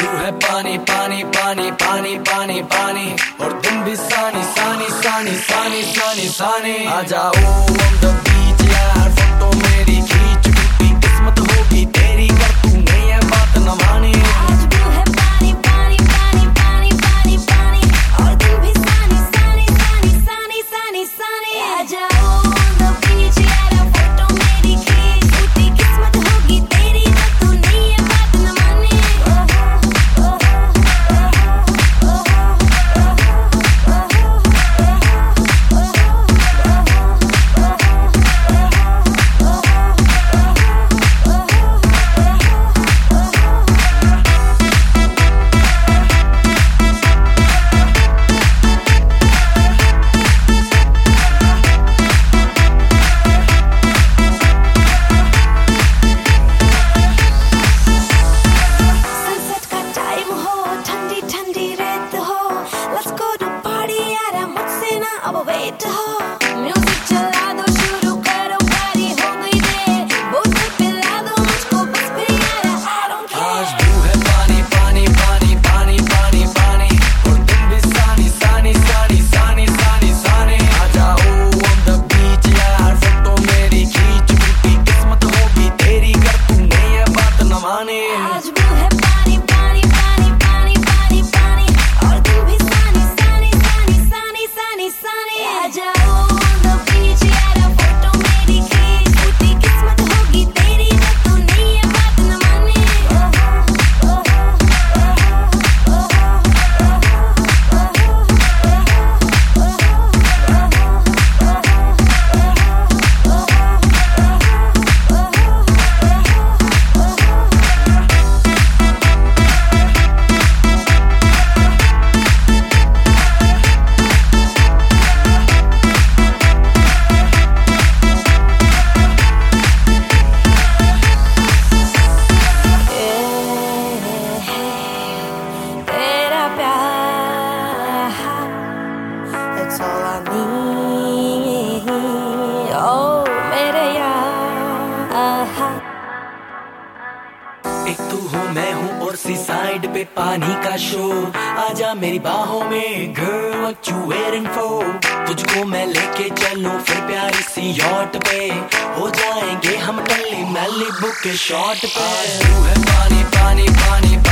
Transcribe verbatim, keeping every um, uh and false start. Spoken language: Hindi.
तू है पानी पानी पानी पानी पानी पानी और तुम भी सानी सानी सानी सानी सानी सानी आ जाओ on the beach यार फोटो मेरी खींच टूटी किस्मत होगी तेरी कर तूने ये बात न मानी आज तू है पानी पानी पानी पानी पानी पानी और तुम भी सानी सानी सानी सानी सानी सानी आ जाओ on the beach यार फोटो मेरी खींच टूटी किस्मत होगी तेरी कर तूने ये बात न मानी अब वेट हो म्यूजिक चला दो शुरू करो पारी हो गई दे बोतल पिला दो मुझको बस फिर यार I don't care आज तू है पानी पानी पानी पानी पानी पानी और तुम भी सानी सानी सानी सानी सानी सानी आ जाओ on the beach यार फोटो मेरी खींच टूटी किस्मत होगी तेरी कर तूने ये बात न मानी आज तू है पानी पानी पानी पानी पानी पानी और तुम भी सानी सानी सानी सानी सानी सानी आ जाओ on the beach यार फोटो मेरी खींच टूटी किस्मत होगी तेरी कर तूने ये बात न मानी That's all I need. Oh, मेरे यार. एक तू हो मैं हूँ और सी साइड पे पानी का शो आजा मेरी बाहों में girl what you waiting for तुझको मैं लेके चलूं फिर प्यारी सी यॉट पे हो जाएंगे हम टल्ली मैली बुक के शॉट पे तू है पानी पानी पानी